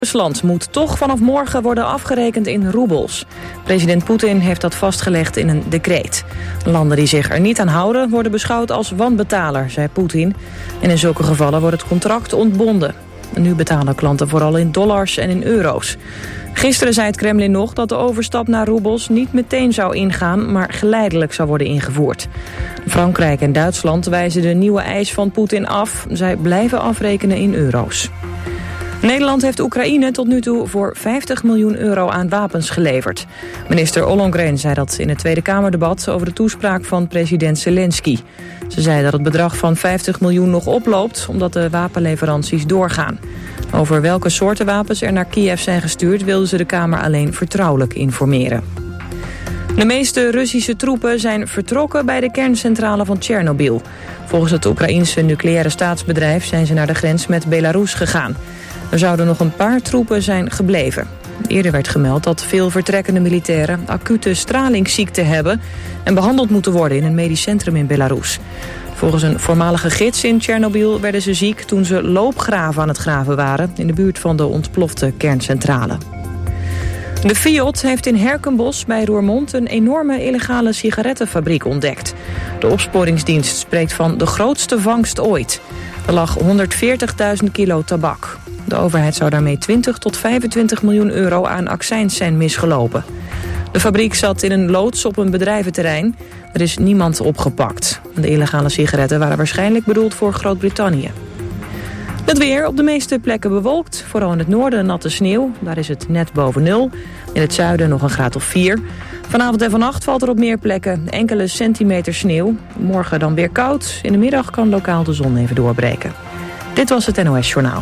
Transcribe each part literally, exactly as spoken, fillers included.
Rusland moet toch vanaf morgen worden afgerekend in roebels. President Poetin heeft dat vastgelegd in een decreet. Landen die zich er niet aan houden worden beschouwd als wanbetaler, zei Poetin. En in zulke gevallen wordt het contract ontbonden. En nu betalen klanten vooral in dollars en in euro's. Gisteren zei het Kremlin nog dat de overstap naar roebels niet meteen zou ingaan, maar geleidelijk zou worden ingevoerd. Frankrijk en Duitsland wijzen de nieuwe eis van Poetin af. Zij blijven afrekenen in euro's. Nederland heeft Oekraïne tot nu toe voor vijftig miljoen euro aan wapens geleverd. Minister Ollongren zei dat in het Tweede Kamerdebat over de toespraak van president Zelensky. Ze zei dat het bedrag van vijftig miljoen nog oploopt omdat de wapenleveranties doorgaan. Over welke soorten wapens er naar Kiev zijn gestuurd wilden ze de Kamer alleen vertrouwelijk informeren. De meeste Russische troepen zijn vertrokken bij de kerncentrale van Tsjernobyl. Volgens het Oekraïense nucleaire staatsbedrijf zijn ze naar de grens met Belarus gegaan. Er zouden nog een paar troepen zijn gebleven. Eerder werd gemeld dat veel vertrekkende militairen acute stralingsziekte hebben en behandeld moeten worden in een medisch centrum in Belarus. Volgens een voormalige gids in Tsjernobyl werden ze ziek toen ze loopgraven aan het graven waren in de buurt van de ontplofte kerncentrale. De Fiat heeft in Herkenbos bij Roermond een enorme illegale sigarettenfabriek ontdekt. De opsporingsdienst spreekt van de grootste vangst ooit. Er lag honderdveertigduizend kilo tabak. De overheid zou daarmee twintig tot vijfentwintig miljoen euro aan accijns zijn misgelopen. De fabriek zat in een loods op een bedrijventerrein. Er is niemand opgepakt. De illegale sigaretten waren waarschijnlijk bedoeld voor Groot-Brittannië. Het weer op de meeste plekken bewolkt. Vooral in het noorden natte sneeuw. Daar is het net boven nul. In het zuiden nog een graad of vier. Vanavond en vannacht valt er op meer plekken enkele centimeter sneeuw. Morgen dan weer koud. In de middag kan lokaal de zon even doorbreken. Dit was het N O S Journaal.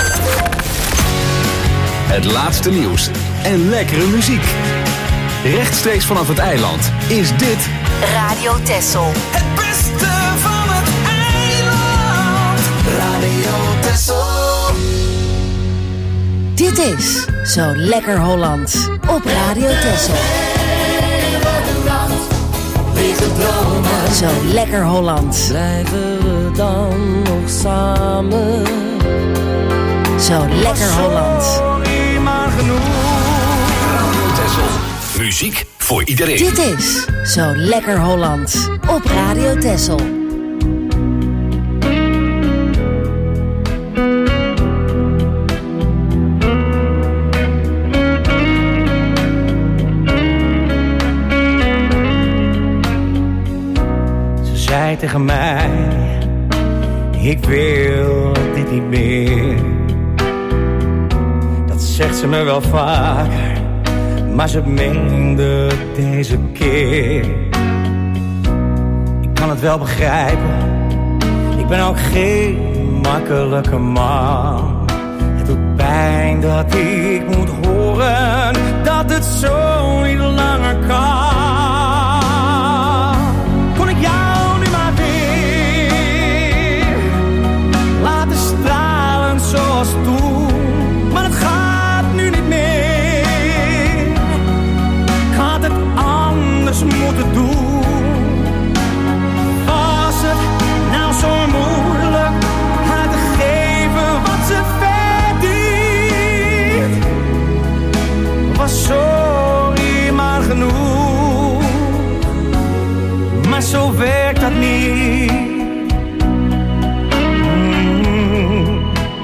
Het laatste nieuws en lekkere muziek. Rechtstreeks vanaf het eiland is dit Radio Texel. Het beste van het eiland. Radio Texel. Dit is Zo Lekker Hollands op Radio Texel. Zo Lekker Hollands. Blijven we dan nog samen? Zo Lekker Hollands. Maar genoeg. Radio Texel. Muziek voor iedereen. Dit is Zo Lekker Hollands op Radio Texel. Ze zei tegen mij, ik wil dit niet meer. Dat zegt ze me wel vaker, maar ze meende deze keer. Ik kan het wel begrijpen, ik ben ook geen makkelijke man. Het doet pijn dat ik moet horen dat het zo niet langer kan. Kon ik jou nu maar weer laten stralen zoals toen, maar het gaat nu niet meer. Ik had het anders moeten doen. Was het nou zo moeilijk haar te geven wat ze verdient? Was sorry maar genoeg, maar zo werkt dat niet. Mm.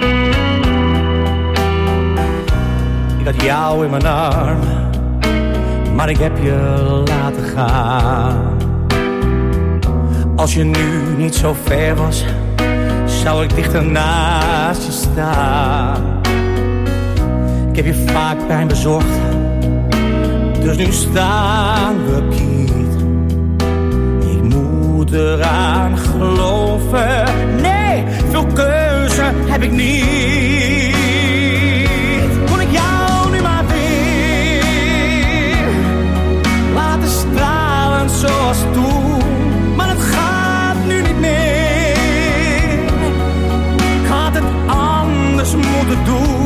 Ik had jou in mijn armen, maar ik heb je laten gaan. Als je nu niet zo ver was, zou ik dichter naast je staan. Ik heb je vaak pijn bezorgd, dus nu staan we kiet. Ik moet eraan geloven, nee, veel keuze heb ik niet. Kon ik jou nu maar weer laten stralen zoals toen, maar het gaat nu niet meer. Ik had het anders moeten doen.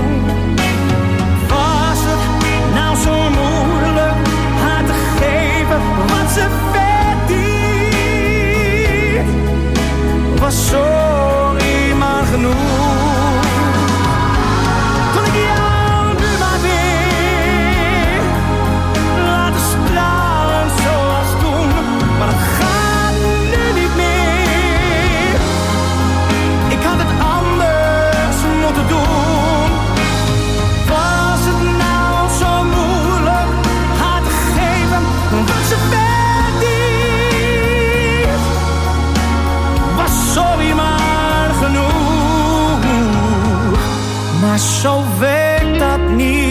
Was het nou zo moeilijk haar te geven wat ze verdient? Was sorry maar genoeg. ik dat niet.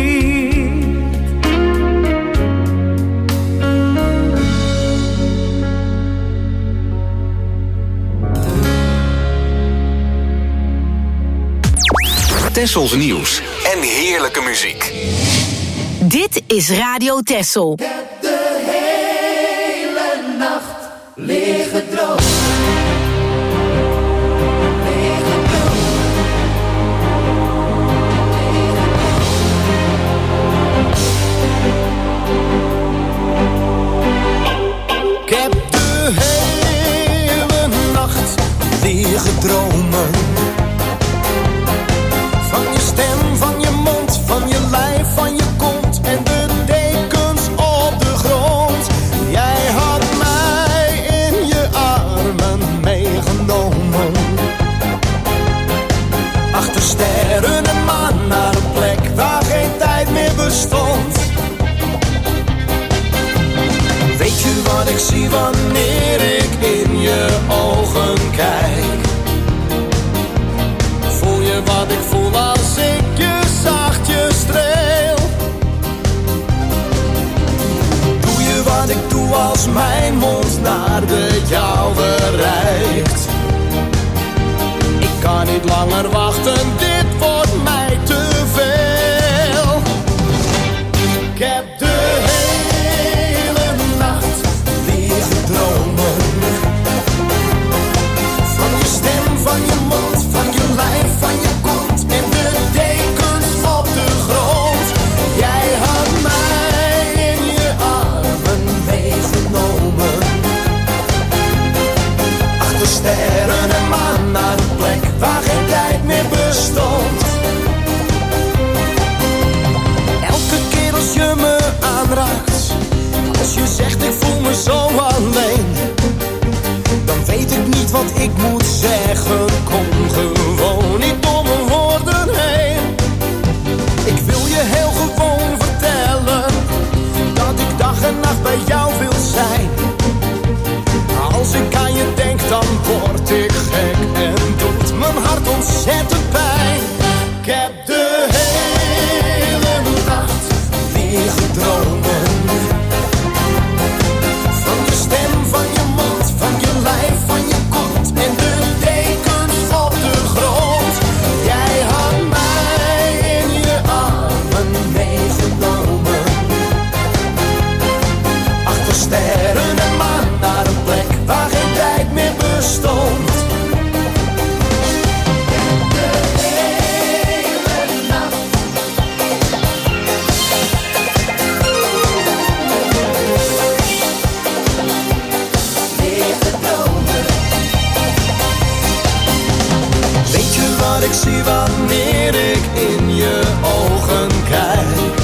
Tessels nieuws en heerlijke muziek. Dit is Radio Tessel. Ik heb de hele nacht liggen droog. Ik heb de hele nacht liggen dromen. Van je stem, van je mond, van je lijf, van je kont en de dekens op de grond. Jij had mij in je armen meegenomen. Achter sterren en maan naar een plek waar geen tijd meer bestond. Weet je wat ik zie wanneer ik in je ogen kijk? Voel je wat ik voel als ik je zachtjes streel? Doe je wat ik doe als mijn mond naar de jouwe reikt? Ik kan niet langer wachten, dit wordt mij te veel. Ik heb de hele nacht liggen dromen. Van je stem, van je mond, van je lijf, van je kont en de dekens op de grond. Jij had mij in je armen meegenomen. Achter sterren en maan naar een plek waar geen tijd meer bestond. Elke keer als je me aanraakt, als je zegt ik voel me zo alleen, dan weet ik niet wat ik moet zeggen. Kom gewoon niet door mijn woorden heen. Ik wil je heel gewoon vertellen dat ik dag en nacht bij jou wil zijn. Als ik aan je denk dan word ik gek en doet mijn hart ontzettend pijn. Ik heb de hele nacht liggen dromen. Van je stem, van je mond, van je lijf, van je kont en de dekens op de grond. Jij had mij in je armen meegenomen. Achter sterren en maan naar een plek waar geen tijd meer bestond. De hele nacht. Weet je wat ik zie wanneer ik in je ogen kijk?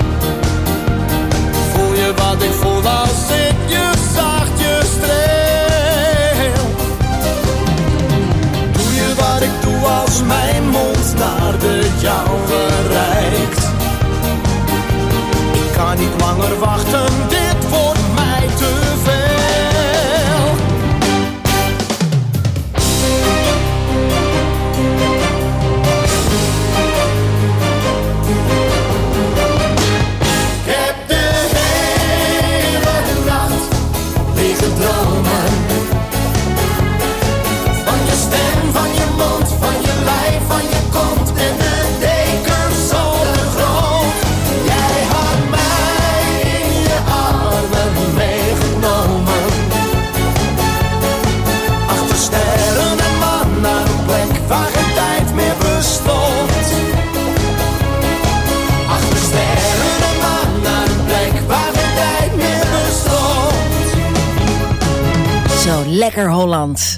Voel je wat ik voel als ik je zachtjes streel? Doe je wat ik doe als mijn mond naar de jouwe reikt? Ik kan niet langer wachten, dit wordt mij te veel. Ik heb de hele nacht liggen dromen. Van je stem, van je mond, van je lijf, van je kont en de dekens op de grond. Jij had mij in je armen meegenomen. Achter sterren en maan naar een plek waar geen tijd meer bestond. Achter sterren en maan naar een plek waar geen tijd meer bestond. Zo lekker Hollands.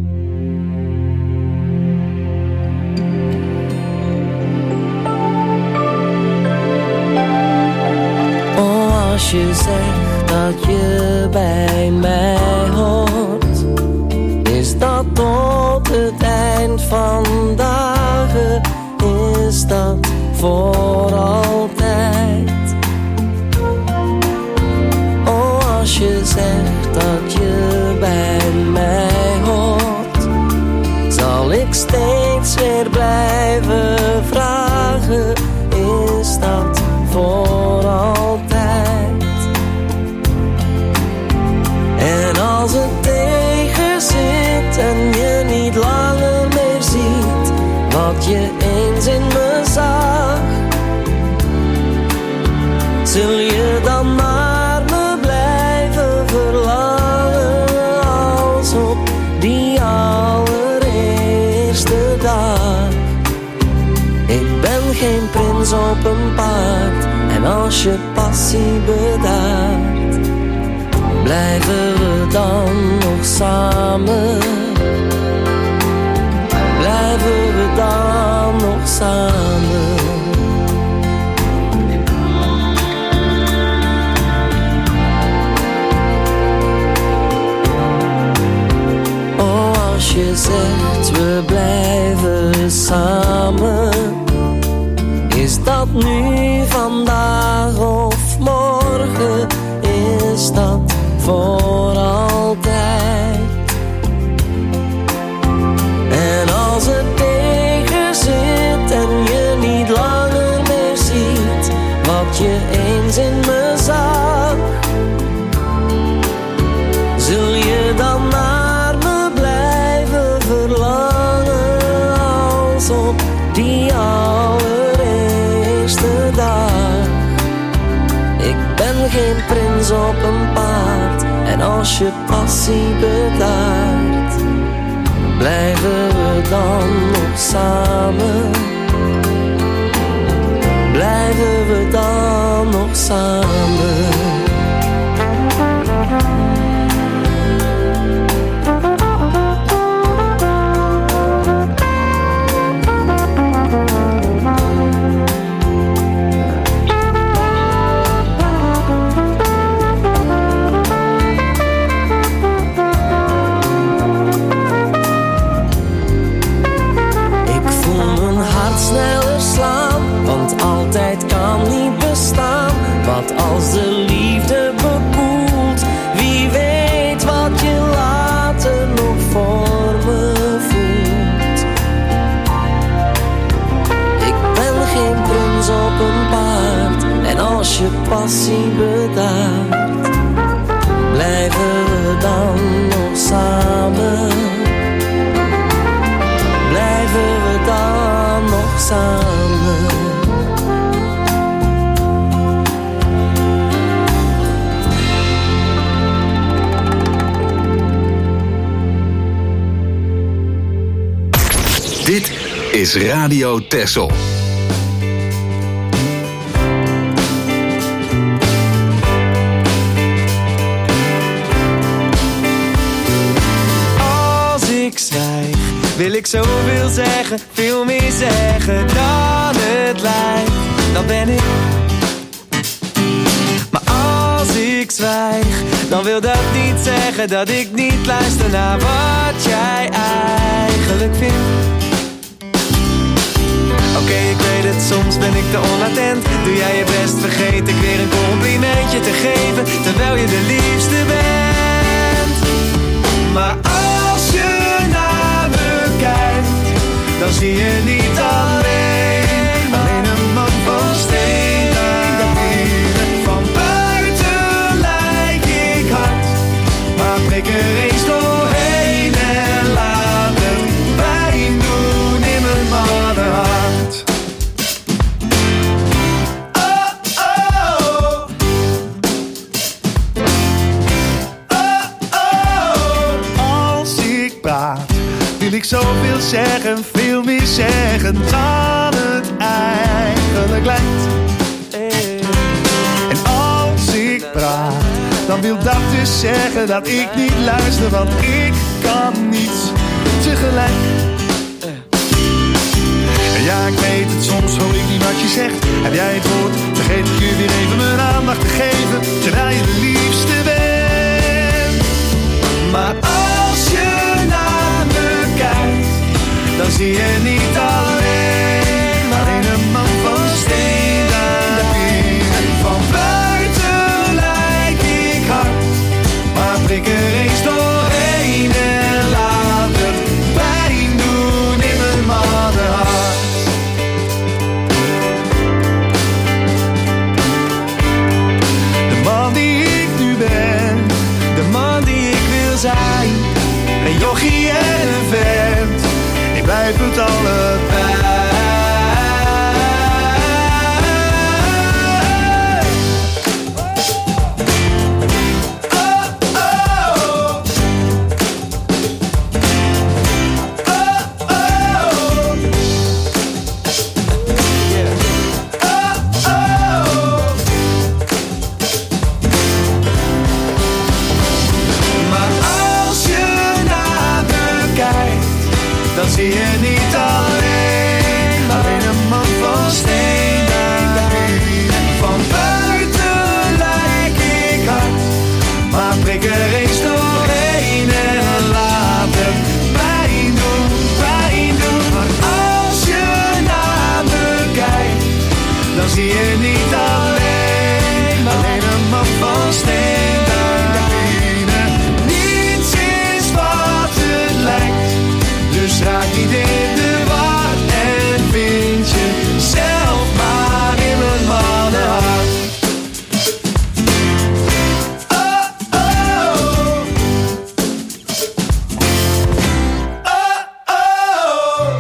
Oh, als je zegt dat je bij mij hoort, is dat tot het eind van dagen, is dat voor altijd. Oh, als je zegt dat je bij mij hoort, zal ik steeds weer blijven vragen. is dat voor altijd. En als het tegen zit en je niet langer meer ziet wat je eens in me zag, zul je dan naar me blijven verlangen als op die allereerste dag. Ik ben geen prins op een paard en als je passie bedaart, blijven we dan nog samen? Blijven we dan nog samen? Oh, als je zegt we blijven samen, is dat nu, vandaag of morgen? Is dat voor altijd? En als het tegen zit en je niet langer meer ziet wat je eens in me zag, zul je dan naar me blijven verlangen als op die allereerste dag? Ik ben geen prins op een paard en als je passie bedaart, blijven we dan nog samen? Blijven we dan nog samen? Sneller slaan, want altijd kan niet bestaan. Wat als de liefde bekoelt, wie weet wat je later nog voor me voelt. Ik ben geen prins op een paard en als je passie bedaart, blijven we dan nog samen? Blijven we dan nog samen? Dit is Radio Texel. Wil ik zoveel zeggen, veel meer zeggen dan het lijkt, dan ben ik. Maar als ik zwijg, dan wil dat niet zeggen dat ik niet luister naar wat jij eigenlijk vindt. Oké, okay, ik weet het, soms ben ik te onattent. Doe jij je best, vergeet ik weer een complimentje te geven, terwijl je de liefste bent. Maar als je naar me kijkt, dan zie je niet alleen, alleen een man van steen en papier. Van buiten lijk ik hard, maar prik er eens doorheen en laat het pijn doen in mijn mannenhart. Oh, oh. Oh, oh. Als ik praat, wil ik zoveel zeggen, veel meer zeggen dan het eigenlijk lijkt. En als ik praat, dan wil dat dus zeggen dat ik niet luister, want ik kan niet tegelijk. En ja, ik weet het, soms hoor ik niet wat je zegt. Heb jij het woord, vergeet ik je weer even mijn aandacht te geven, terwijl je de liefste bent. Maar als je naar me kijkt, dan zie je niet alleen, alleen een man van steen en papier. Van buiten lijk ik hard, maar prik er eens doorheen en laat het pijn doen in mijn mannenhart. het allebei. Zie je niet alleen, alleen een man van steen. Van buiten lijk ik hard, maar prik er eens doorheen en laat het pijn doen, pijn doen. Maar als je naar me kijkt, dan zie je niet alleen, alleen een man van steen. Niets is wat het lijkt. Dus raak niet in de war en vind je zelf maar in mijn mannenhart. Oh, oh. Oh, oh.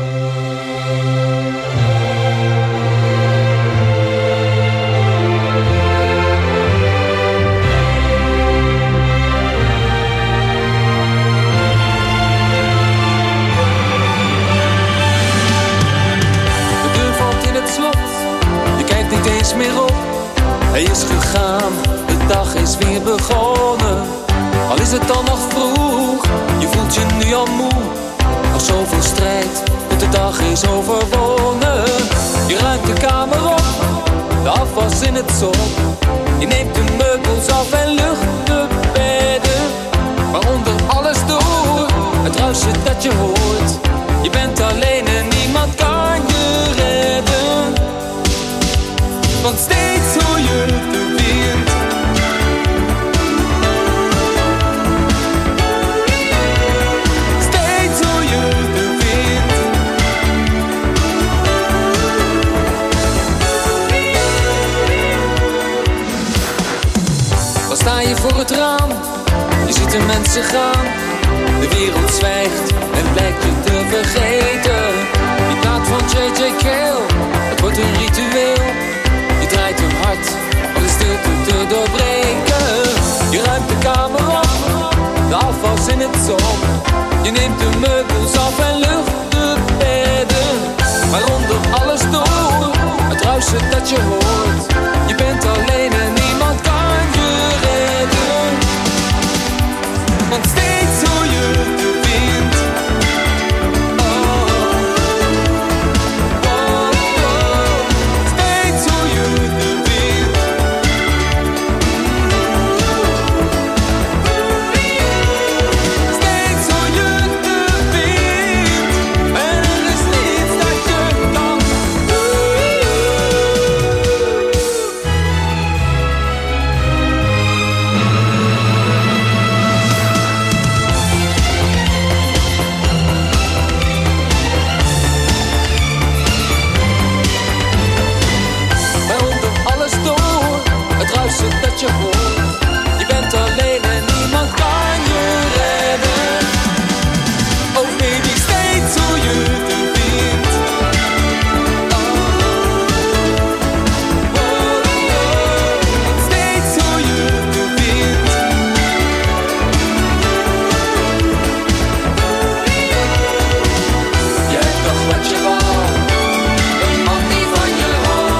Meer op, hij is gegaan, de dag is weer begonnen. Al is het dan nog vroeg, je voelt je nu al moe. Nog zoveel strijd, tot de dag is overwonnen. Je ruimt de kamer op, de afwas in het zon. Je neemt de meubels af en lucht de bedden. Maar onder alles door, het ruisen dat je hoort. Je bent alleen en niemand kan je redden. Want steeds hoor je de wind. Steeds hoor je de wind. Dan sta je voor het raam, je ziet de mensen gaan. De wereld zwijgt en blijkt je te vergeten. Die plaat van J J Cale, het wordt een ritueel. Je draait hem hard om de stilte te doorbreken. Je ruimt de kamer op, de afwas in het zon. Je neemt de meubels af en lucht de bedden. Maar onder alles door, het ruisen dat je hoort. Je bent alleen en niemand kan je redden. Want steeds hoor je de wind. Dat je hoort, je bent alleen en niemand kan je redden. Oh baby, steeds hoor je de wind. Oh, oh, oh. Steeds hoor je de wind. Je hebt toch wat je wou, een man die van je houdt.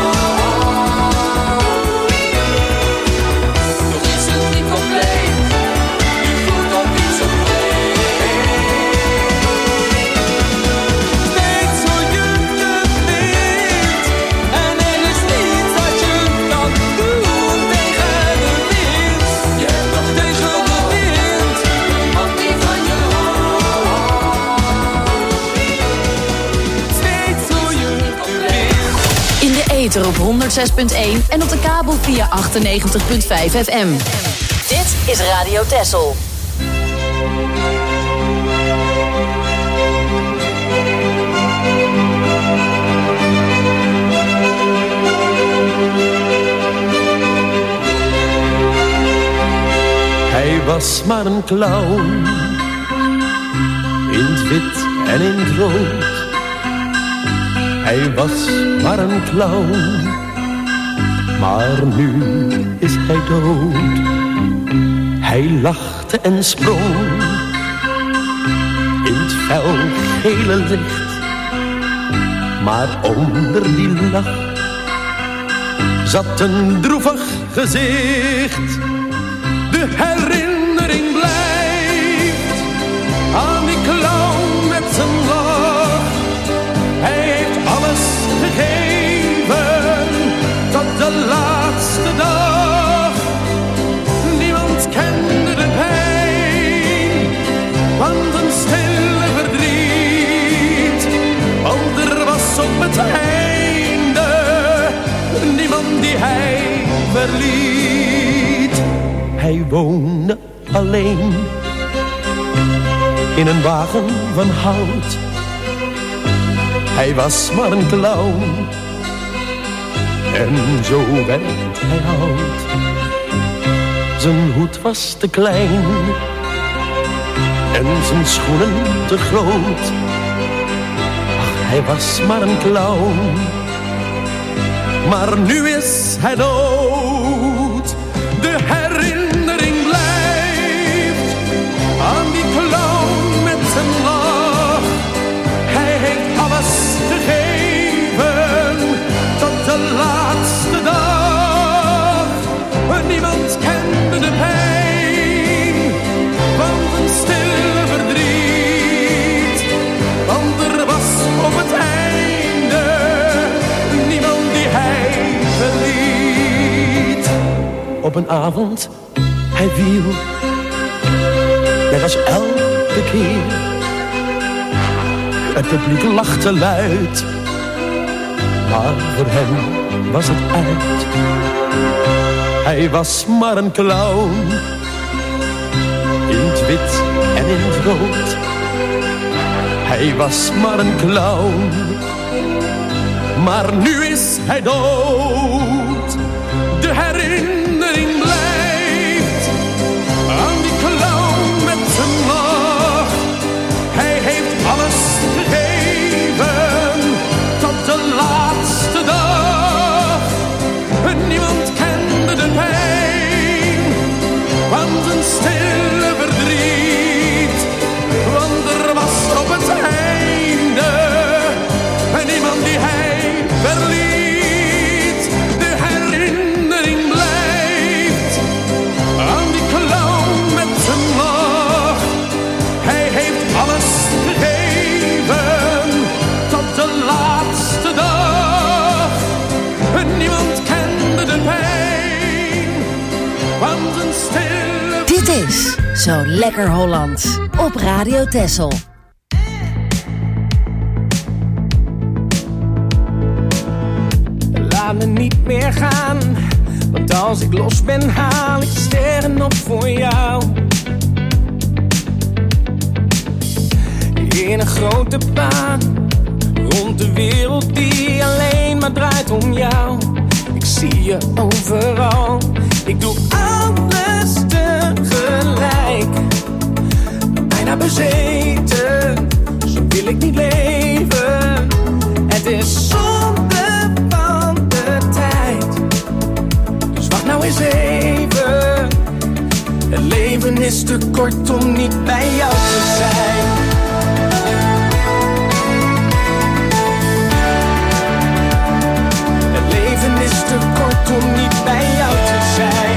Op honderd zes punt één en op de kabel via achtennegentig punt vijf F M. Dit is Radio Texel. Hij was maar een clown, in het wit en in het rood. Hij was maar een clown, maar nu is hij dood. Hij lachte en sprong in het fel gele licht, maar onder die lach zat een droevig gezicht. De herinnering blijft aan die clown met zijn lach. Hij heeft alles gegeven tot de laatste dag. Niemand kende de pijn van zijn stille verdriet, want er was op het einde niemand die hij verliet. Hij woonde alleen in een wagen van hout. Hij was maar een clown en zo werd hij oud. Zijn hoed was te klein en zijn schoenen te groot. Ach, hij was maar een clown, maar nu is hij dood. De herinnering blijft aan die clown met zijn lach. Hij heeft alles gegeven tot de laatste dag. Niemand kende de pijn van zijn stille verdriet, want er was op het einde niemand die hij verliet. Op een avond, hij viel, net als elke keer. Het publiek lachte luid, maar voor hem was het uit. Hij was maar een clown, in het wit en in het rood. Hij was maar een clown, maar nu is hij dood. De herinnering blijft aan die clown met zijn lach. Hij heeft alles gegeven tot de laatste dag. Niemand kende de pijn van zijn stille verdriet, want er was op het einde niemand die hij verliet. De herinnering blijft aan die clown met zijn lach. Hij heeft alles gegeven tot de laatste dag. Niemand kende de pijn van zijn stille... Dit is Zo Lekker Hollands op Radio Texel. Laat me niet meer gaan, want als ik los ben haal ik de sterren op voor jou. In een grote baan, rond de wereld die alleen maar draait om jou. Ik zie je overal, ik doe alles tegelijk. Bijna bezeten, zo wil ik niet leven. Het is zonde van de tijd, dus wacht nou eens even. Het leven is te kort om niet bij jou te zijn. Het leven is te kort om niet bij jou te zijn.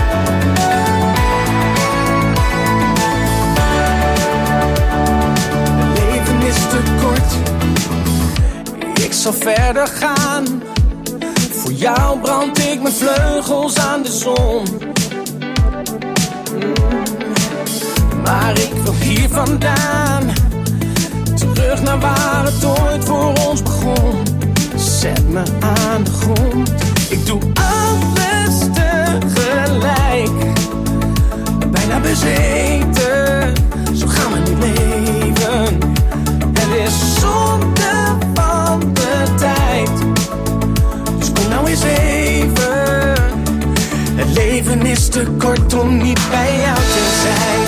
Het leven is te kort. Ik zal verder gaan. Voor jou brand ik mijn vleugels aan de zon. Maar ik wil hier vandaan, terug naar waar het ooit voor ons begon. Zet me aan de grond, ik doe alles tegelijk. Bijna bezeten, zo gaan we niet leven. Het is zonde van de tijd, dus kom nou eens even. Het leven is te kort om niet bij jou te zijn.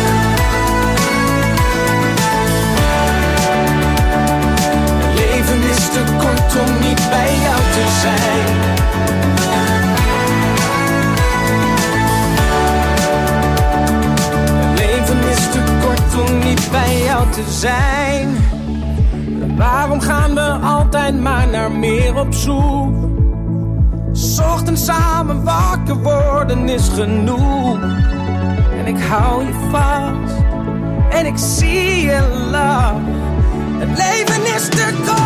Het leven bij jou te zijn. Het leven is te kort om niet bij jou te zijn. Waarom gaan we altijd maar naar meer op zoek? 's Ochtends samen wakker worden is genoeg. En ik hou je vast en ik zie je lach. Het leven is te kort.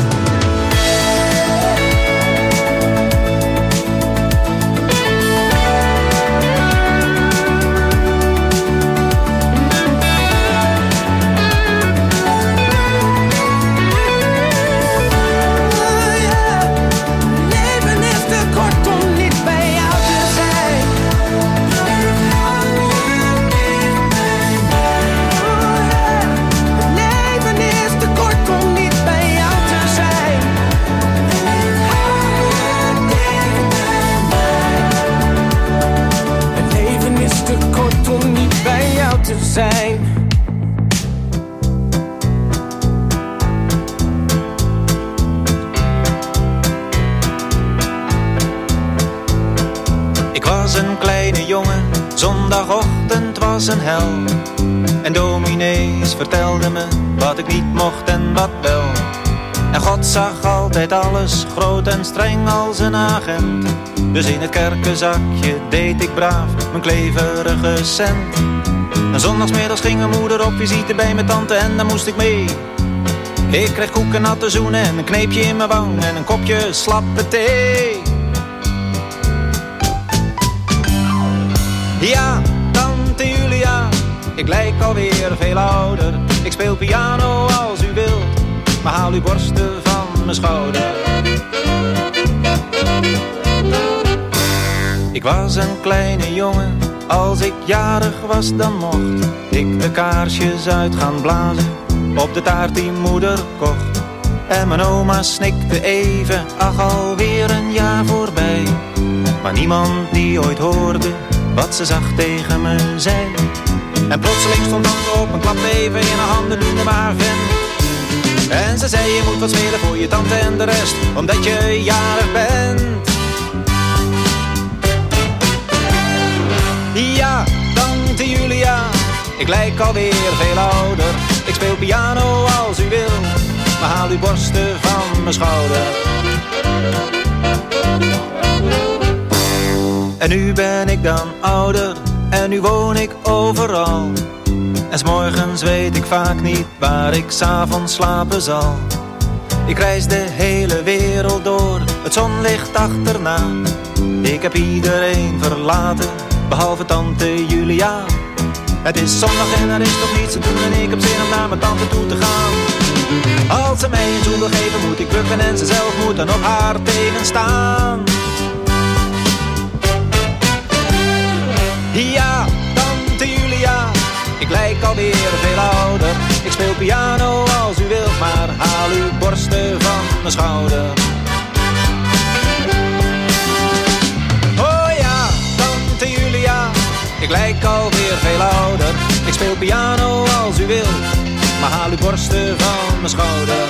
Te zijn. Ik was een kleine jongen, zondagochtend was een hel. En dominees vertelden me wat ik niet mocht en wat wel. En God zag altijd alles, groot en streng als een agent. Dus in het kerkenzakje deed ik braaf mijn kleverige cent. En zondagsmiddags ging mijn moeder op visite bij mijn tante en daar moest ik mee. Ik kreeg koeken, natte zoenen en een kneepje in mijn wang en een kopje slappe thee. Ja, tante Julia, ik lijk alweer veel ouder. Ik speel piano als u wilt, maar haal uw borsten van mijn schouder. Ik was een kleine jongen, als ik jarig was dan mocht ik de kaarsjes uit gaan blazen op de taart die moeder kocht. En mijn oma snikte even, ach alweer een jaar voorbij. Maar niemand die ooit hoorde wat ze zacht tegen me zei. En plotseling stond tante op en klapte even in haar handen, noemde me haar vent. En ze zei je moet wat spelen voor je tante en de rest, omdat je jarig bent. Ja, tante Julia, ik lijk alweer veel ouder. Ik speel piano als u wil, maar haal uw borsten van mijn schouder. En nu ben ik dan ouder, en nu woon ik overal. En 's morgens weet ik vaak niet waar ik 's avonds slapen zal. Ik reis de hele wereld door, het zonlicht achterna. Ik heb iedereen verlaten, behalve tante Julia. Het is zondag en er is nog niets te doen en ik heb zin om naar mijn tante toe te gaan. Als ze mij een zoen wil geven moet ik bukken en ze zelf moet dan op haar tenen staan. Ja, tante Julia, ik lijk alweer veel ouder. Ik speel piano als u wilt, maar haal uw borsten van mijn schouder. Oh ja, tante Julia, ik lijk alweer veel ouder. Ik speel piano als u wilt, maar haal uw borsten van mijn schouder.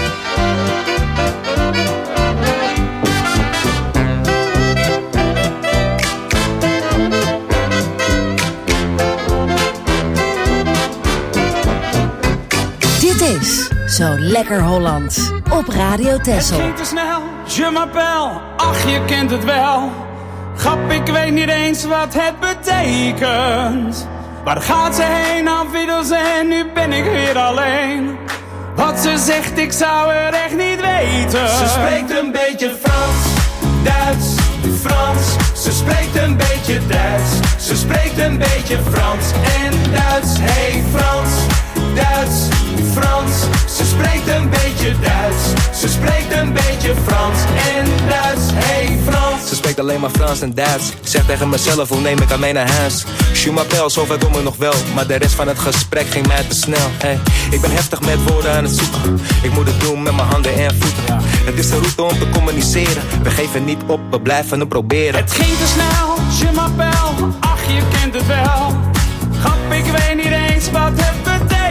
Dit is Zo Lekker Holland op Radio Texel. Het ging te snel, je m'appelle, ach je kent het wel. Grap, ik weet niet eens wat het betekent. Waar gaat ze heen, afwiddels en nu ben ik weer alleen. Wat ze zegt, ik zou er echt niet weten. Ze spreekt een beetje Frans, Duits, Frans. Ze spreekt een beetje Duits. Ze spreekt een beetje Frans en Duits. Hey Frans, Duits, Frans. Ze spreekt een beetje Duits. Ze spreekt een beetje Frans en Duits. Hey Frans. Ze spreekt alleen maar Frans en Duits. Ik zeg tegen mezelf, hoe neem ik aan mee naar huis? Je m'appelle, zover kom ik nog wel. Maar de rest van het gesprek ging mij te snel. Hey, ik ben heftig met woorden aan het zoeken. Ik moet het doen met mijn handen en voeten. Het is de route om te communiceren. We geven niet op, we blijven het proberen. Het ging te snel, je m'appelle, ach je kent het wel. Grap, ik weet niet eens wat het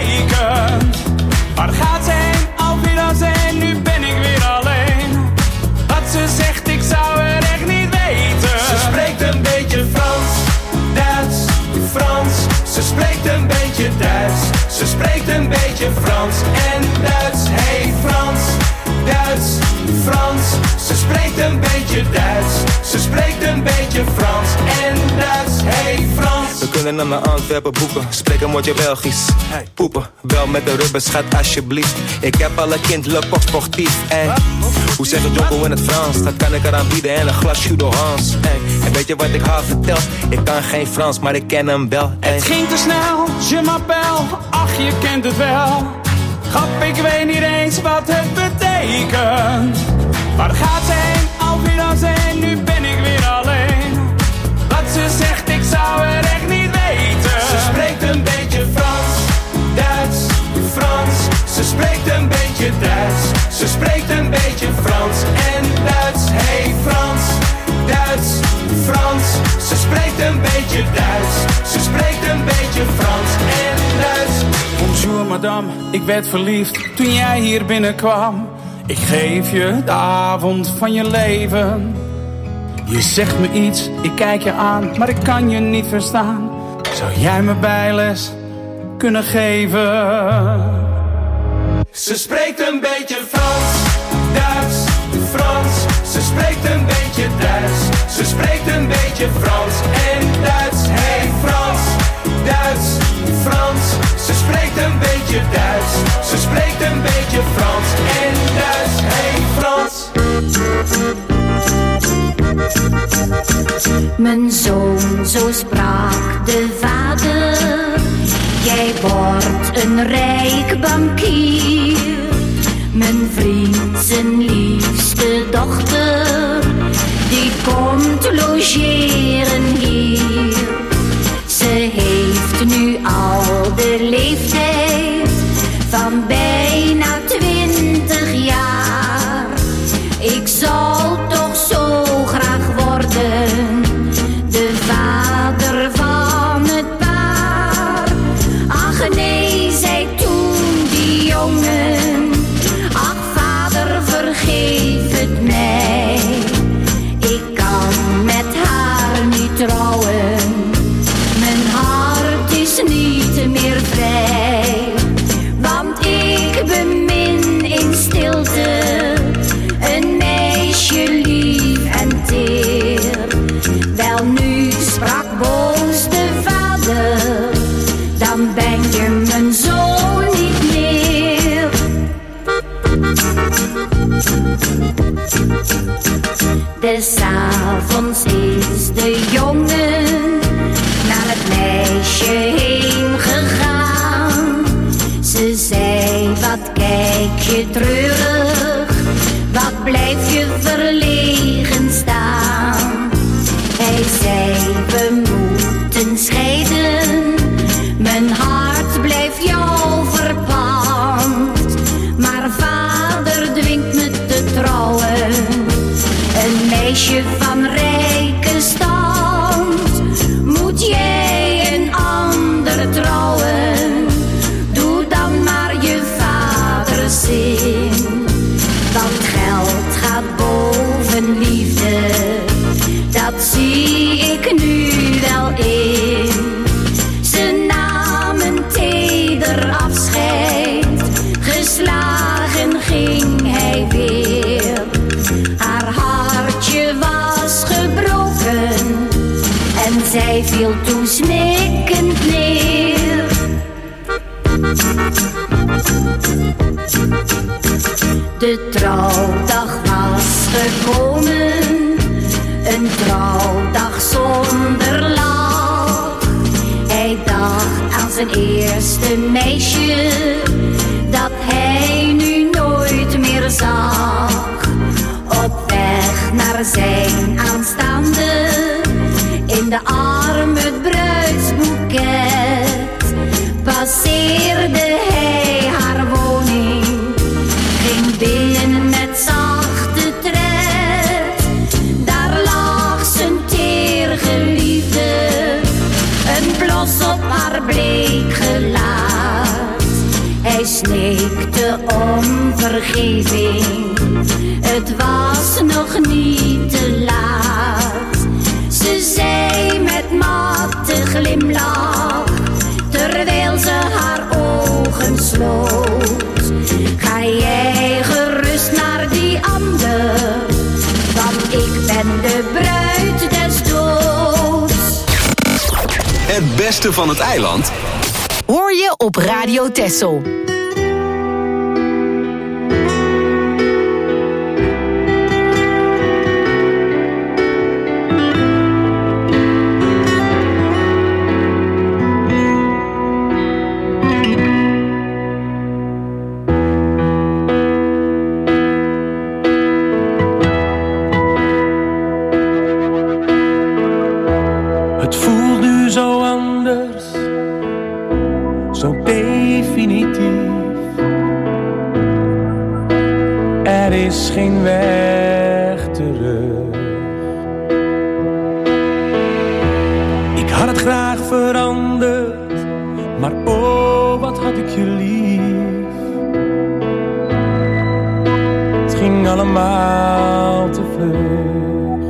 betekent. Waar gaat ze heen, alweer als en nu ben ik weer alleen. Ze spreekt een beetje Frans en Duits. Hey Frans, Duits, Frans. Ze spreekt een beetje Duits. Ze spreekt een beetje Frans en Duits. Hey Frans. We kunnen naar Antwerpen boeken. Spreek een woordje Belgisch. Hey. Poepen, wel met de rubbers, schat alsjeblieft. Ik heb alle kindelijk of sportief. Hey. Hoe zeg ik Jocko in het Frans? Dat kan ik eraan bieden en een glas Judo Hans. Hey. En weet je wat ik haar vertel? Ik kan geen Frans, maar ik ken hem wel. Hey. Het ging te snel, je m'appelle. Ach, je kent het wel. Grap, ik weet niet eens wat het betekent. Waar gaat ze heen? Auf Wiedersehen, nu ben ik weer alleen. Wat ze zegt, ik zou het echt niet weten. Ze spreekt een beetje Frans, Duits, Frans. Ze spreekt een beetje Duits. Ze spreekt een beetje Frans en Duits. Hey Frans, Duits, Frans. Ze spreekt een beetje Duits. Ze spreekt een beetje Frans en Duits. Bonjour madame, ik werd verliefd toen jij hier binnenkwam. Ik geef je de avond van je leven. Je zegt me iets, ik kijk je aan, maar ik kan je niet verstaan. Zou jij me bijles kunnen geven? Ze spreekt een beetje Frans, Duits, Frans. Ze spreekt een beetje Duits. Ze spreekt een beetje Frans en Duits. Hey Frans, Duits, Frans. Ze spreekt een beetje Duits. Ze spreekt een beetje Frans en Duits. Hey Frans. Mijn zoon, zo sprak de vader. Jij wordt een rijk bankier. Mijn vriend, zijn liefste dochter, die komt logeren hier. Ze heeft nu al de leeftijd van bijna twintig jaar. Ik zal toch zo graag worden de vader van het paar. Ach nee, zei toen die jongen, ach vader vergeef het mij. Ik kan met haar niet trouwen, mijn hart is niet meer vrij. Want ik bemin in stilte een meisje lief en teer. Wel nu sprak boos de vader, dan ben je mijn zoon niet meer. Des avonds is de jongen naar het meisje heen gegaan. Ze zei, wat kijk je treurig, wat blijf je verlegen staan. Hij zei, we moeten scheiden, mijn hart blijft jou verpand. Maar vader dwingt me te trouwen, een meisje van rijke stand. Moet jij een ander trouwen, doe dan maar je vaders zin. Want geld gaat boven liefde, dat zie ik nu wel in. Ze namen teder afscheid, geslagen ging hij weer. Haar hartje was gebroken en zij viel toen snikkend neer. De trouwdag was gekomen, een trouwdag zonder lach. Hij dacht aan zijn eerste meisje, dat hij nu nooit meer zag. Op weg naar zijn aanstaande, in de arm het bruidsboeket, passeerde hij haar woning, ging binnen met zachte tred. Daar lag zijn teergeliefde, een blos op haar bleek gelaat. Hij smeekte om vergeving, het was nog niet te laat. Ze zei met matte glimlach, terwijl ze haar ogen ben de bruid des doods. Het beste van het eiland hoor je op Radio Texel. Geen weg terug. Ik had het graag veranderd, maar oh, wat had ik je lief. Het ging allemaal te vlug.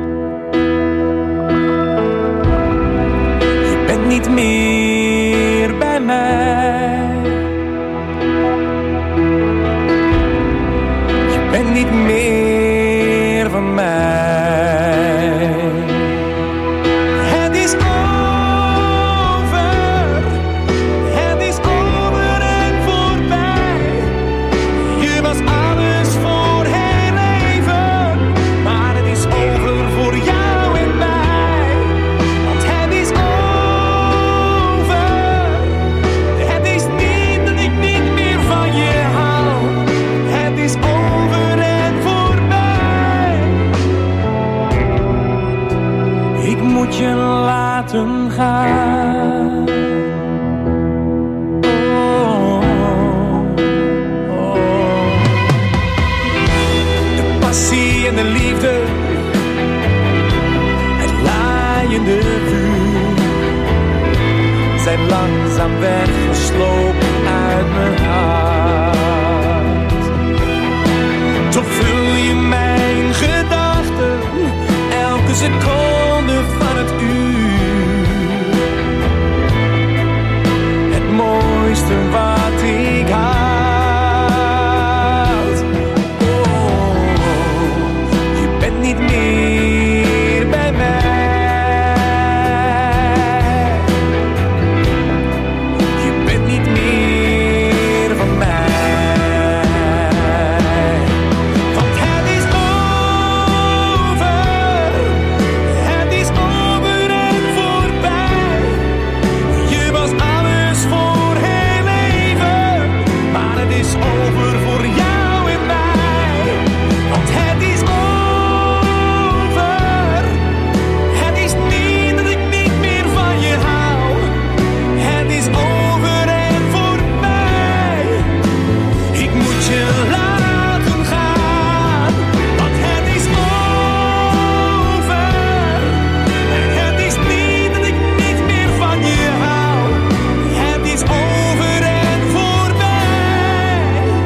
Je bent niet meer bij mij. Niet meer van mij. Het is over. Het is over en voorbij. Je was alles voor heel even. Maar het is over voor jou en mij. Want het is over. Het is niet dat ik niet meer van je hou. Het is over. Moet je laten gaan. Oh, oh. De passie en de liefde, het laaiende vuur, zijn langzaam weggeslopen uit mijn hart. Toch vul je mijn gedachten elke seconde van het uur. Het mooiste wat ik had. Oh, je bent niet meer bij mij. Je bent niet meer van mij. Want het is over. Het is over en voorbij. Je was alles voor heel even. Maar het is over voor jou en mij. Want het is over. Het is niet dat ik niet meer van je hou. Het is over en voorbij. Ik moet je laten gaan. Want het is over. Het is niet dat ik niet meer van je hou. Het is over en voorbij.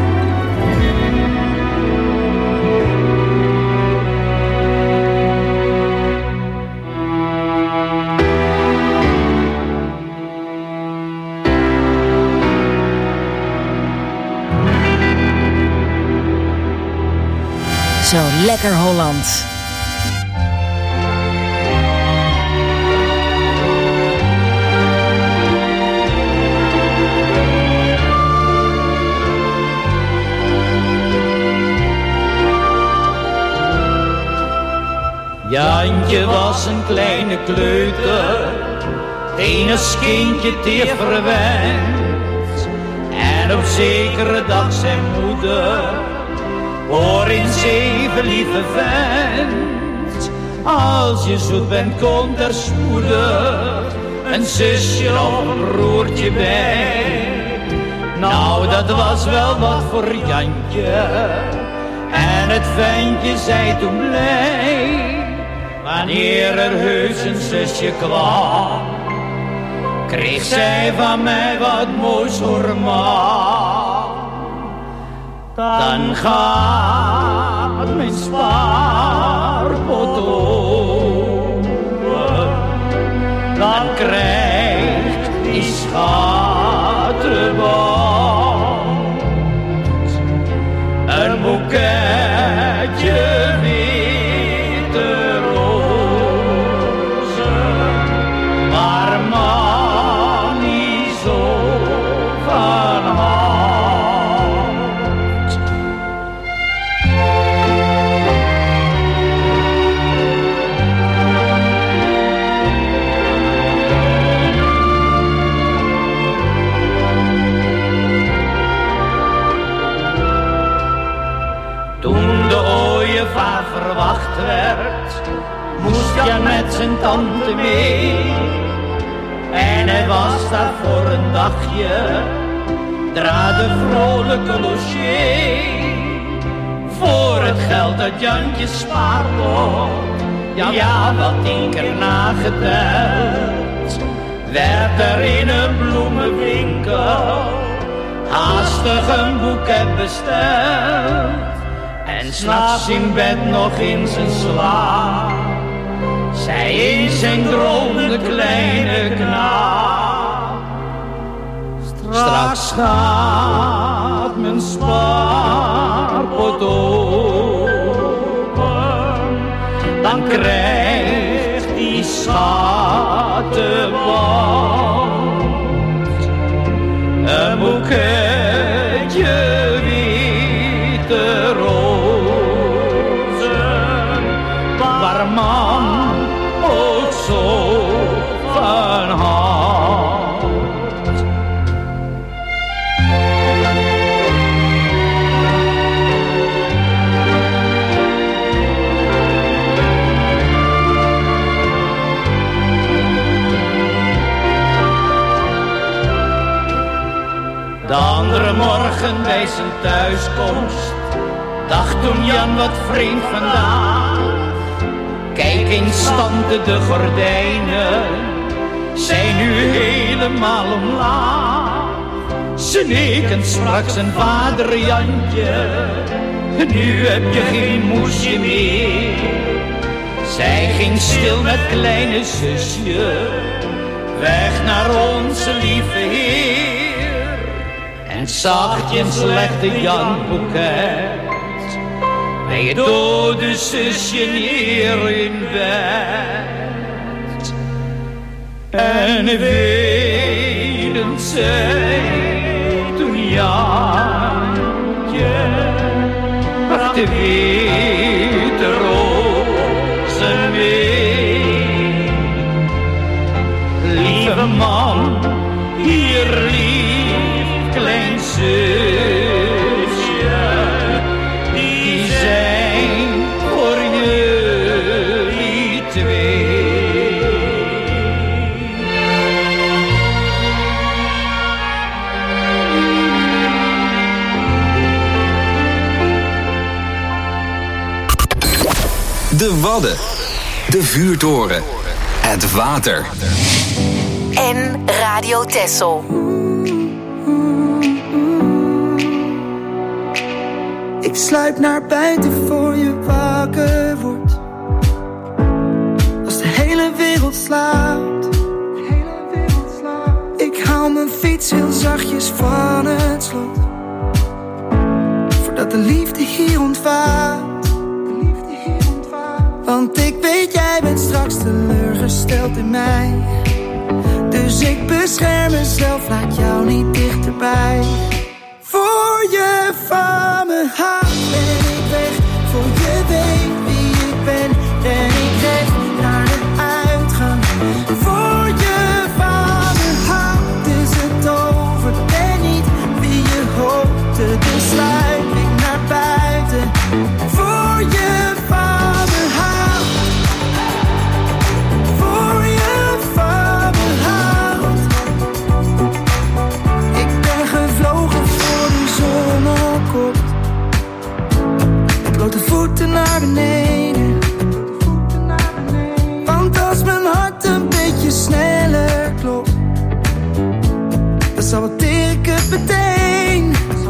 Zo lekker Holland. Jantje was een kleine kleuter, enig kindje teer verwend. En op zekere dag zijn moeder, hoor in zeven lieve vent. Als je zoet bent, komt er spoedig een zusje of een broertje bij. Nou, dat was wel wat voor Jantje. En het ventje zei toen blij, wanneer er heus een zusje kwam, kreeg zij van mij wat moois hoor ma. Dan gaat mijn spaarpot open, dan krijgt die schattenband een boeketje witte werd, moest Jan met zijn tante mee. En hij was daar voor een dagje, draaide vrolijke logier. Voor het geld dat Jantje spaarde, ja, ja, wat tien keer nageteld, werd er in een bloemenwinkel haastig een boeket besteld. En 's nachts in bed nog in zijn slaap, zij in zijn droom de kleine knaap. Straks gaat mijn spaarpot open, dan krijgt die schattenband een boeketje witte rozen, waar man ook zo van houdt. De andere morgen bij zijn thuiskomst dacht toen Jan wat vreemd vandaag. Kijk eens standen de gordijnen, zijn nu helemaal omlaag. Snikkend sprak zijn vader Jantje, nu heb je geen moesje meer. Zij ging stil met kleine zusje, weg naar onze lieve Heer. En zachtjes legde Jan boeket bij je dode zusje neer in bed. En welend zei toen Jantje, bracht de witte rozen mee. Lieve man, hier lief klein zusje, die zijn voor jullie twee. De Wadden, de vuurtoren, het water. En Radio Texel. Ik sluip naar buiten voor je wakker wordt, als de hele wereld slaapt. Ik haal mijn fiets heel zachtjes van het slot, voordat de liefde hier ontvaart. Want ik weet, jij bent straks teleurgesteld in mij. Dus ik bescherm mezelf, laat jou niet dichterbij. Voor je van me houdt ben ik weg, voor je weet wie ik ben. En ik recht naar de uitgang. Voor je van me houdt is het over, ben niet wie je hoopte. Dus sluip ik naar buiten, voor je van me houdt. Voor je van me houdt. Ik ben gevlogen voor de zon opkomt, blote voeten naar beneden. Want als mijn hart een beetje sneller klopt, dan saboteer ik het meteen.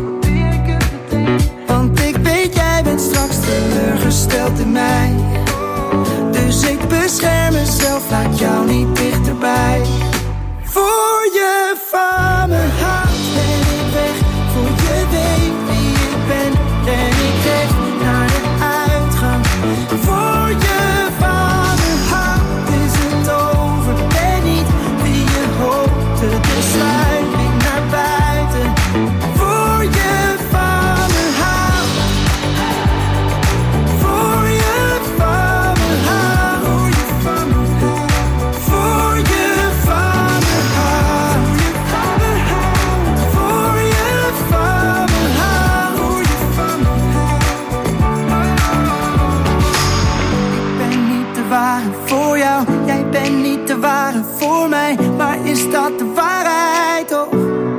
Want ik weet, jij bent straks teleurgesteld in mij. Dus ik bescherm mezelf, laat jou niet dichterbij. Voor je van me houdt ben ik weg, voor je weet wie ik ben. En ik recht naar de uitgang. Voor je van me houdt is het over, ben niet wie je hoopte. Dus sluip ik naar buiten, voor je van me houdt. Voor je van me houdt. Voor je van me houdt. ware voor jou. Jij bent niet de ware voor mij, maar is dat de waarheid toch?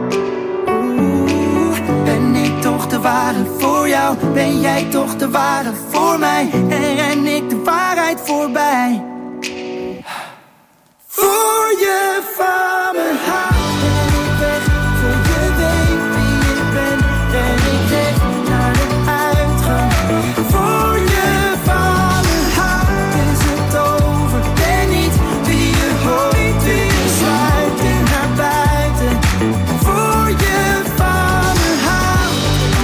Oeh, ben ik toch de ware voor jou? Ben jij toch de ware voor mij? En ren ik de waarheid voorbij? Voor je van me houdt, ben ik weg. Voor je weet wie ik ben, ren ik weg naar de uitgang. Voor je van me houdt, is het over. Ben niet wie je hoopt, wie je sluit in naar buiten. Voor je van me houdt,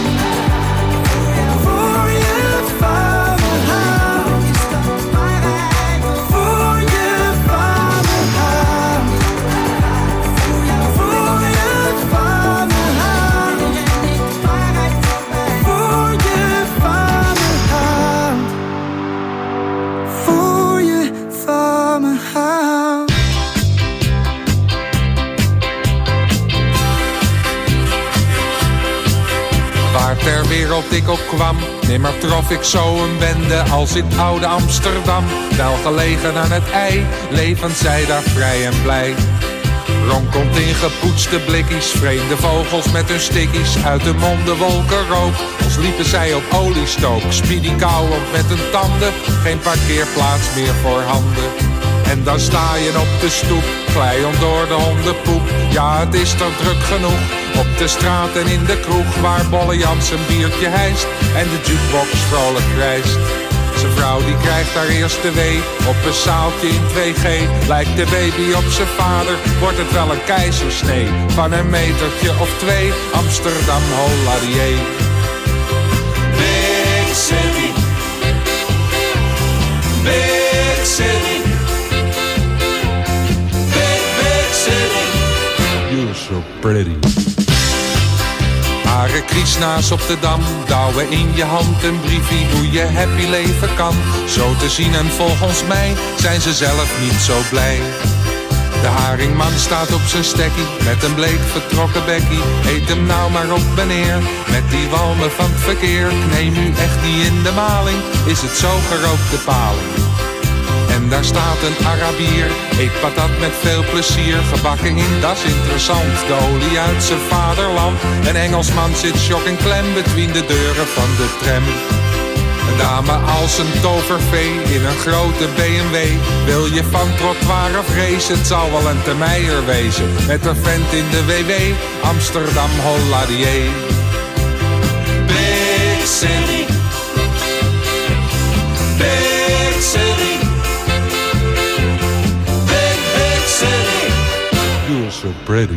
voor je van me houdt, is dat de waarheid. Voor je van me houdt, voor je van me houdt, en ik de waarheid voorbij. Voor je van me houdt, voor je van me houdt. Waar ter wereld ik ook kwam, nimmer trof ik zo een bende als in oude Amsterdam. Wel gelegen aan het ei, leven zij daar vrij en blij. Ronkelt in gepoetste blikkies, vreemde vogels met hun stickies. Uit de monden wolken rook, als liepen zij op oliestook. Speedy kauwend met hun tanden, geen parkeerplaats meer voor handen. En dan sta je op de stoep, glijend door de hondenpoep. Ja, het is toch druk genoeg, op de straat en in de kroeg. Waar Bolle Jans een biertje hijst en de jukebox vrolijk krijst. Zijn vrouw die krijgt haar eerste wee, op een zaaltje in twee G. Lijkt de baby op zijn vader, wordt het wel een keizersnee. Van een metertje of twee, Amsterdam, holladier. Big city, big city, big, big city. You're so pretty. Hare Krishna's op de Dam, douwen in je hand een briefie hoe je happy leven kan. Zo te zien en volgens mij zijn ze zelf niet zo blij. De haringman staat op zijn stekkie, met een bleek vertrokken bekkie. Eet hem nou maar op meneer, met die walmen van het verkeer. Ik neem u echt niet in de maling, is het zo gerookte paling. En daar staat een Arabier, eet patat met veel plezier. Gebakken in, dat is interessant, de olie uit zijn vaderland. Een Engelsman zit shock en klem between de deuren van de tram. Een dame als een tovervee in een grote B M W. Wil je van trottoir of race, het zal wel een termeier wezen. Met een vent in de W W, Amsterdam, holladier. Big city, big city, big, big city. You're so pretty.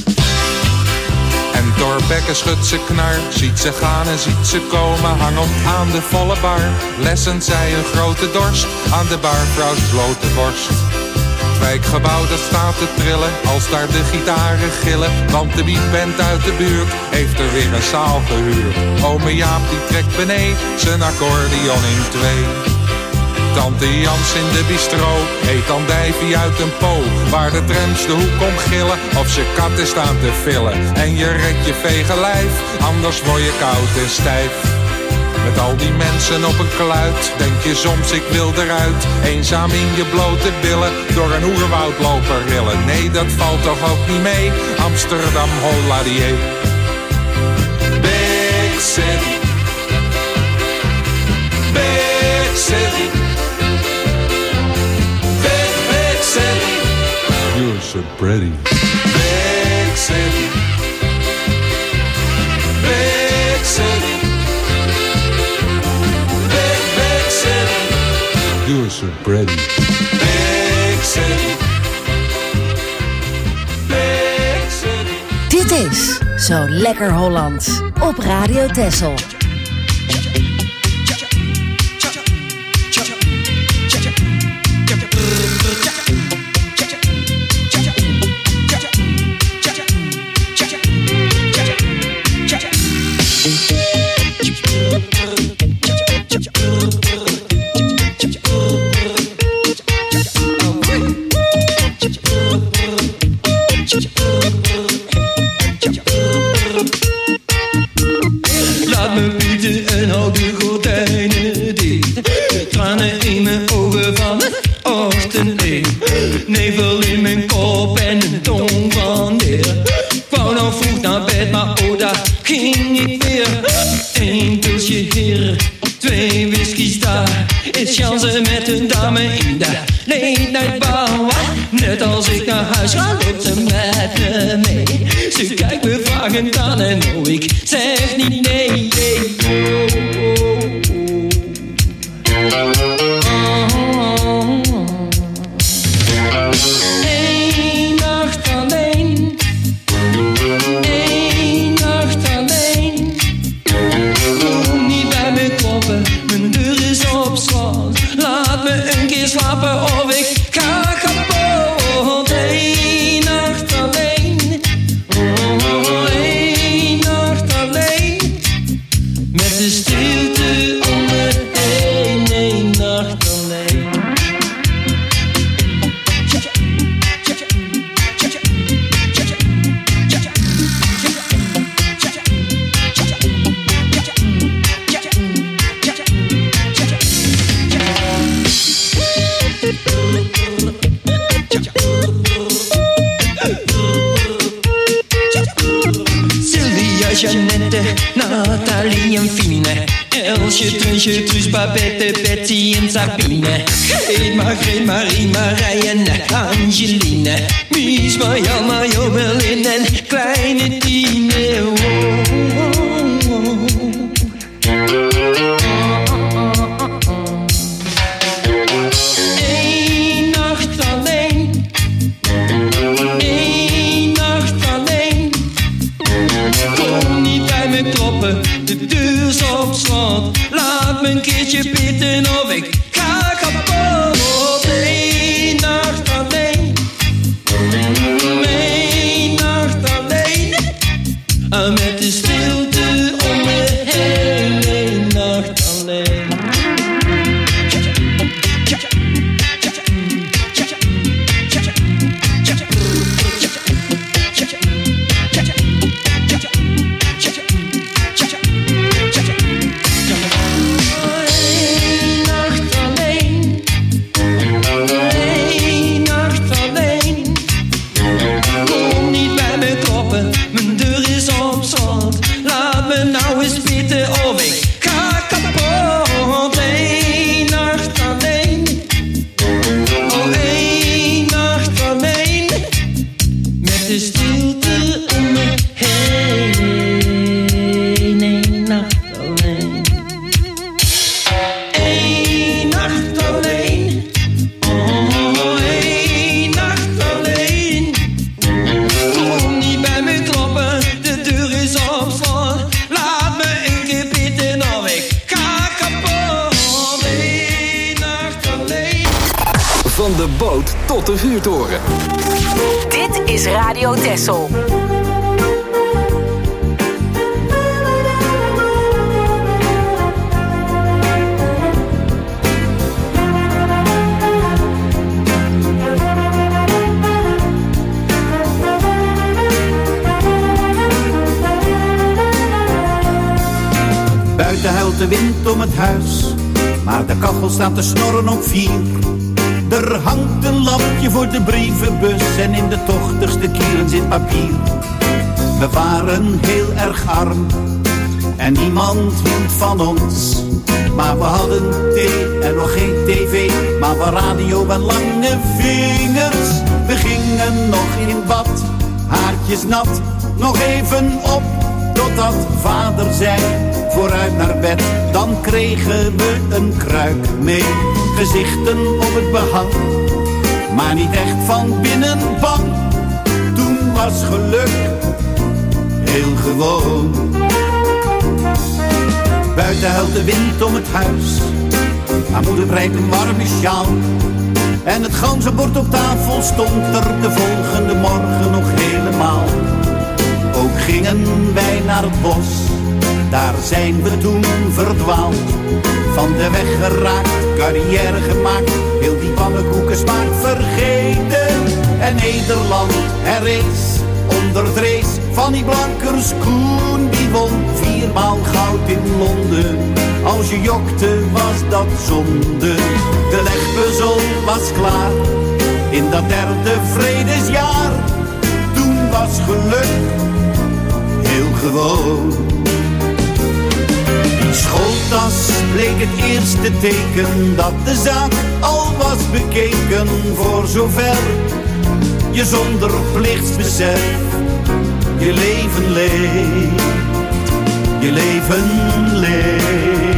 En Thorbecke schudt ze knar, ziet ze gaan en ziet ze komen. Hangend aan de volle bar, lessen zij een grote dorst aan de barvrouws blote borst. Het wijkgebouw dat staat te trillen, als daar de gitaren gillen. Want de beatband uit de buurt heeft er weer een zaal gehuurd. Ome Jaap die trekt beneden zijn accordeon in twee. Tante Jans in de bistro eet andijvie uit een po. Waar de trams de hoek om gillen of ze katten staan te villen. En je redt je vege lijf, anders word je koud en stijf. Met al die mensen op een kluit, denk je soms ik wil eruit. Eenzaam in je blote billen, door een oerwoud lopen rillen. Nee, dat valt toch ook niet mee, Amsterdam, holladier. Big city, big city, big, big city. You're so pretty. Big city, big city, big, big city. You're so pretty. Big city, big city. Dit is Zo Lekker Holland op Radio Texel. Laat me een E. Nevel in mijn kop en een tong van neer. Ik wou nou vroeg naar bed, maar oh, daar ging ik weer. Eén pilsje hier, twee whiskies daar. Is Jansen met een dame in de late night bar. Net als ik naar huis ga, loopt ze met me mee. Ze kijkt me vragend aan en oh, ik zeg niet nee. Oh, oh, oh. Eén nacht alleen. Eén nacht alleen. Kom niet bij me kloppen, mijn deur is op slot. Laat me een keer slapen of ik ga kapot. Eén nacht alleen. Oh, één nacht alleen. Met de stilte om me heen. Eén nacht alleen. Sylvia, Jeannette, Nathalie en Fine. Elsje, Trunsje, Truus, Babette, Betty en Sabine. Greet, Margreet, Marie, Marij en Angeline. Mies, Marjan, Mario, Berlin en kleine Tine. Oh, oh, oh. Eén nacht alleen. Eén nacht alleen. Kom niet bij me kloppen, de deur is op slot. Laat me een keertje bidden of ik ga kapot. Eén nacht alleen. Eén nacht alleen. Met de stilte om me heen. Eén nacht alleen. Tot de vuurtoren. Dit is Radio Texel. Buiten huilt de wind om het huis, maar de kachel staat te snorren op vier. Er hangt een lampje voor de brievenbus en in de tochtigste kieren zit papier. We waren heel erg arm en niemand hield van ons. Maar we hadden thee en nog geen tv, maar we radio en lange vingers. We gingen nog in bad, haartjes nat, nog even op, totdat vader zei, vooruit naar bed. Dan kregen we een kruik mee, gezichten op het behang, maar niet echt van binnen bang. Toen was geluk heel gewoon. Buiten huilt de wind om het huis, maar moeder breidt een warme sjaal. En het ganzenbord op tafel stond er de volgende morgen nog helemaal. Ook gingen wij naar het bos, daar zijn we toen verdwaald. Van de weg geraakt, carrière gemaakt, heel die pannenkoekensmaak vergeten. En Nederland herrees Onder het race van die Blankers Koen, die won viermaal goud in Londen. Als je jokte was dat zonde. De legpuzzel was klaar in dat derde vredesjaar. Toen was geluk heel gewoon. Die schooltas bleek het eerste teken dat de zaak al was bekeken. Voor zover je zonder plichtsbesef je leven leeft, je leven leeft.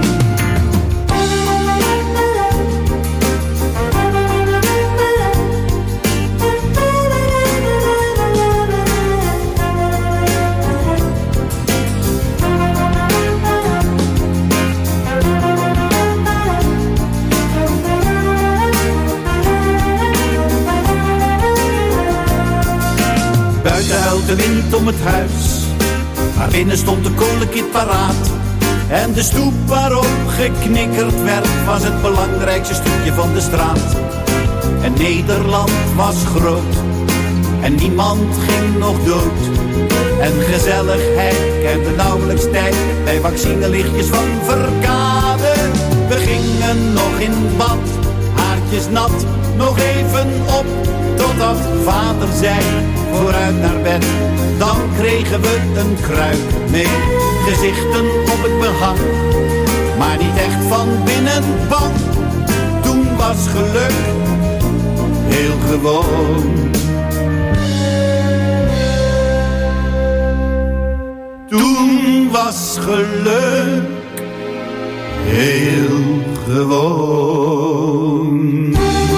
Buiten huilt de wind om het huis, maar binnen stond de kolenkit paraat. En de stoep waarop geknikkerd werd, was het belangrijkste stukje van de straat. En Nederland was groot, en niemand ging nog dood. En gezelligheid kende nauwelijks tijd, bij vaccinelichtjes van Verkade. We gingen nog in bad, haartjes nat, nog even op, totdat vader zei, vooruit naar bed. Dan kregen we een kruik mee, gezichten op het behang, maar niet echt van binnen bang. Toen was geluk heel gewoon. Toen was geluk heel gewoon.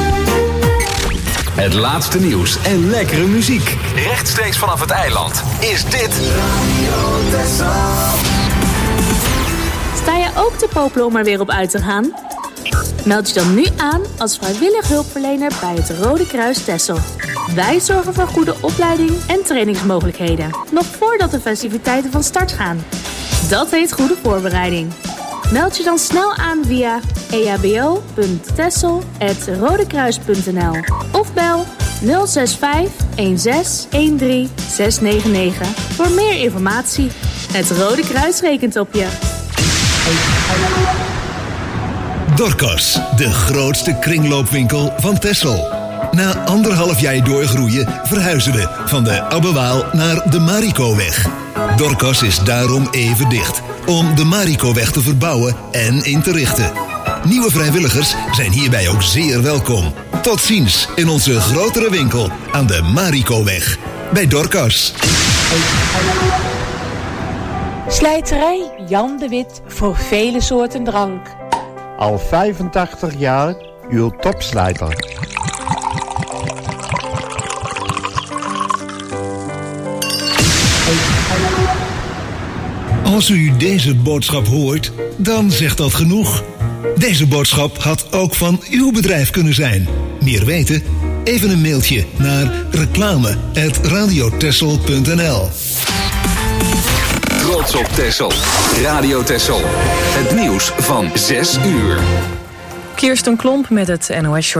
Het laatste nieuws en lekkere muziek. Rechtstreeks vanaf het eiland is dit Radio Texel. Sta je ook te popelen om er weer op uit te gaan? Meld je dan nu aan als vrijwillig hulpverlener bij het Rode Kruis Texel. Wij zorgen voor goede opleiding en trainingsmogelijkheden, nog voordat de festiviteiten van start gaan. Dat heet goede voorbereiding. Meld je dan snel aan via e h b o punt texel apenstaartje rodekruis punt n l of bel nul zes vijf een zes een drie zes negen negen voor meer informatie. Het Rode Kruis rekent op je. Dorcas, de grootste kringloopwinkel van Texel. Na anderhalf jaar doorgroeien verhuizen we van de Abbewaal naar de Marikoweg. Dorcas is daarom even dicht, om de Marikoweg te verbouwen en in te richten. Nieuwe vrijwilligers zijn hierbij ook zeer welkom. Tot ziens in onze grotere winkel aan de Marikoweg bij Dorcas. Slijterij Jan de Wit voor vele soorten drank. Al vijfentachtig jaar uw topslijter. Als u deze boodschap hoort, dan zegt dat genoeg. Deze boodschap had ook van uw bedrijf kunnen zijn. Meer weten? Even een mailtje naar reclame apenstaartje radiotexel punt n l. Trots op Texel. Radio Texel. Het nieuws van zes uur. Kirsten Klomp met het N O S